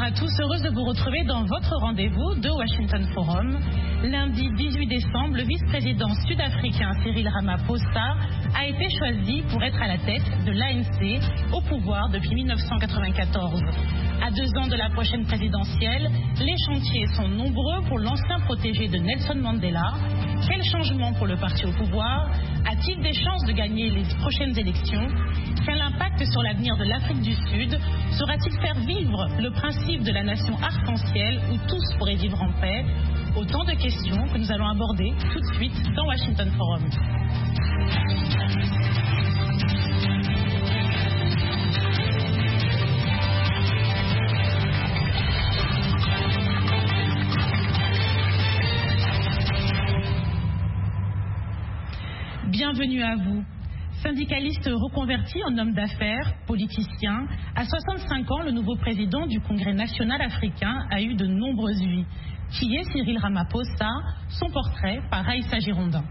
Bonsoir à tous, heureuse de vous retrouver dans votre rendez-vous de Washington Forum. Lundi 18 décembre, le vice-président sud-africain Cyril Ramaphosa a été choisi pour être à la tête de l'ANC au pouvoir depuis 1994. À 2 ans de la prochaine présidentielle, les chantiers sont nombreux pour l'ancien protégé de Nelson Mandela. Quel changement pour le parti au pouvoir? A-t-il des chances de gagner les prochaines élections? Quel impact sur l'avenir de l'Afrique du Sud? Saura-t-il faire vivre le principe de la nation arc-en-ciel où tous pourraient vivre en paix? Autant de questions que nous allons aborder tout de suite dans Washington Forum. Bienvenue à vous. Syndicaliste reconverti en homme d'affaires, politicien, à 65 ans, le nouveau président du Congrès national africain a eu de nombreuses vies. Qui est Cyril Ramaphosa? Son portrait par Aïssa Girondin.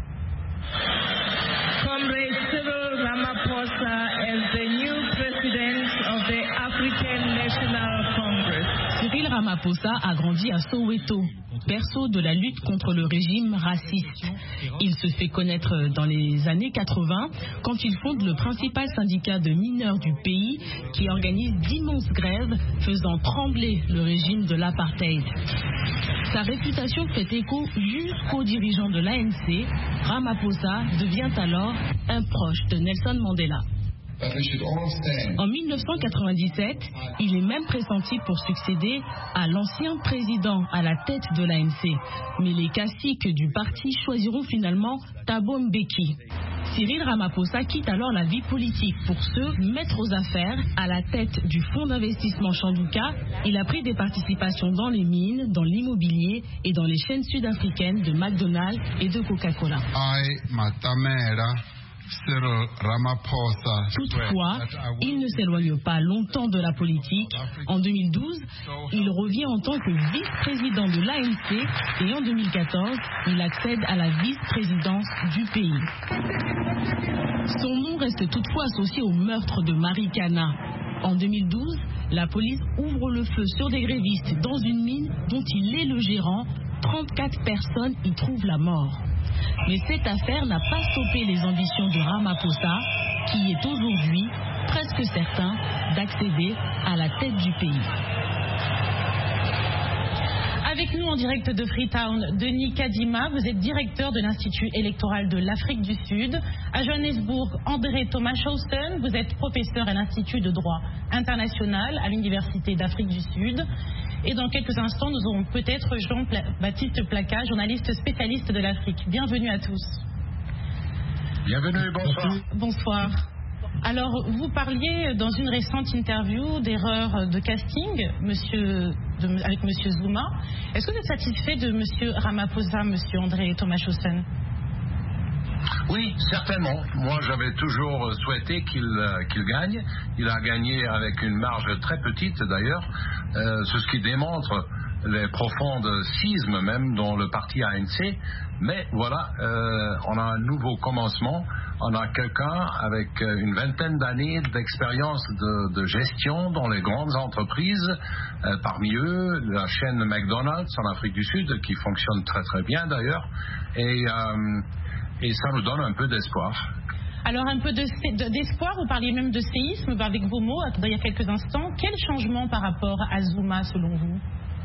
Comrade Cyril Ramaphosa is the new president of the African National Congress. Cyril Ramaphosa a grandi à Soweto, berceau de la lutte contre le régime raciste. Il se fait connaître dans les années 80 quand il fonde le principal syndicat de mineurs du pays qui organise d'immenses grèves faisant trembler le régime de l'apartheid. Sa réputation fait écho jusqu'aux dirigeants de l'ANC. Ramaphosa devient alors un proche de Nelson Mandela. En 1997, il est même pressenti pour succéder à l'ancien président à la tête de l'ANC. Mais les caciques du parti choisiront finalement Thabo Mbeki. Cyril Ramaphosa quitte alors la vie politique pour se mettre aux affaires. À la tête du fonds d'investissement Chanduka, il a pris des participations dans les mines, dans l'immobilier et dans les chaînes sud-africaines de McDonald's et de Coca-Cola. Toutefois, il ne s'éloigne pas longtemps de la politique. En 2012, il revient en tant que vice-président de l'ANC et en 2014, il accède à la vice-présidence du pays. Son nom reste toutefois associé au meurtre de Marikana. En 2012, la police ouvre le feu sur des grévistes dans une mine dont il est le gérant. 34 personnes y trouvent la mort. Mais cette affaire n'a pas stoppé les ambitions de Ramaphosa, qui est aujourd'hui presque certain d'accéder à la tête du pays. Avec nous en direct de Freetown, Denis Kadima, vous êtes directeur de l'Institut électoral de l'Afrique du Sud. À Johannesburg, André Thomas-Shausen, vous êtes professeur à l'Institut de droit international à l'Université d'Afrique du Sud. Et dans quelques instants, nous aurons peut-être Jean-Baptiste Placa, journaliste spécialiste de l'Afrique. Bienvenue à tous. Bienvenue, bonsoir. Bonsoir. Alors, vous parliez dans une récente interview d'erreurs de casting avec M. Zuma. Est-ce que vous êtes satisfait de M. Ramaphosa, M. André Thomas-Shausen? Oui, certainement. Moi, j'avais toujours souhaité qu'il gagne. Il a gagné avec une marge très petite, d'ailleurs. C'est ce qui démontre les profondes schismes même dans le parti ANC. Mais voilà, on a un nouveau commencement. On a quelqu'un avec une vingtaine d'années d'expérience de gestion dans les grandes entreprises. Parmi eux, la chaîne McDonald's en Afrique du Sud, qui fonctionne très très bien d'ailleurs. Et ça nous donne un peu d'espoir. Alors un peu d'espoir, vous parliez même de séisme avec vos mots il y a quelques instants. Quel changement par rapport à Zuma selon vous?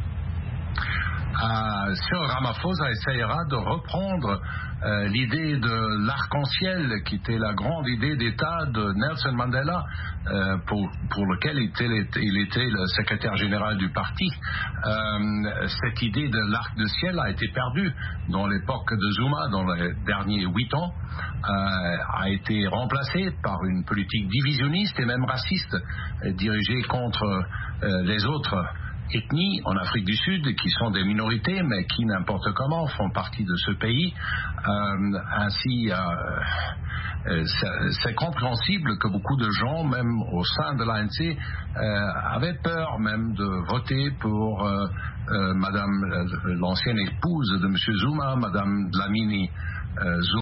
Cyril Ramaphosa essayera de reprendre l'idée de l'arc-en-ciel qui était la grande idée d'État de Nelson Mandela pour lequel il était le secrétaire général du parti. Cette idée de l'arc-de-ciel a été perdue dans l'époque de Zuma, dans les derniers 8 ans, a été remplacée par une politique divisionniste et même raciste dirigée contre les autres ethnies en Afrique du Sud qui sont des minorités mais qui n'importe comment font partie de ce pays. Ainsi, c'est compréhensible que beaucoup de gens, même au sein de l'ANC, avaient peur même de voter pour Madame, l'ancienne épouse de M. Zuma, Madame Dlamini Zuma.